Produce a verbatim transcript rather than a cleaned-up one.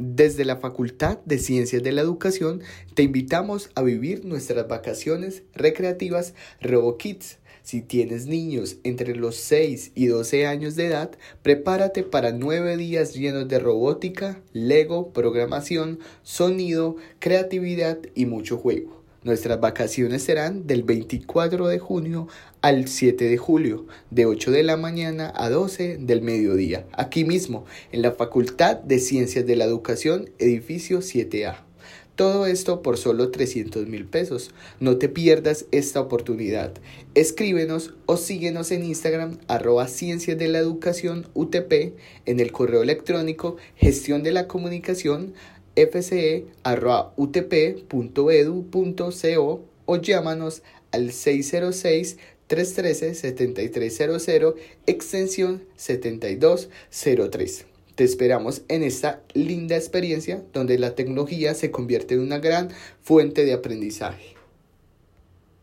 Desde la Facultad de Ciencias de la Educación te invitamos a vivir nuestras vacaciones recreativas RoboKids. Si tienes niños entre los seis y doce años de edad, prepárate para nueve días llenos de robótica, Lego, programación, sonido, creatividad y mucho juego. Nuestras vacaciones serán del veinticuatro de junio al siete de julio, de ocho de la mañana a doce del mediodía, aquí mismo, en la Facultad de Ciencias de la Educación, edificio siete A. Todo esto por solo trescientos mil pesos. No te pierdas esta oportunidad. Escríbenos o síguenos en Instagram, arroba Ciencias de la Educación U T P, en el correo electrónico gestión de la comunicación fce arroba utp.edu.co o llámanos al seis cero seis, tres uno tres, siete tres cero cero, extensión setenta y dos cero tres. Te esperamos en esta linda experiencia donde la tecnología se convierte en una gran fuente de aprendizaje.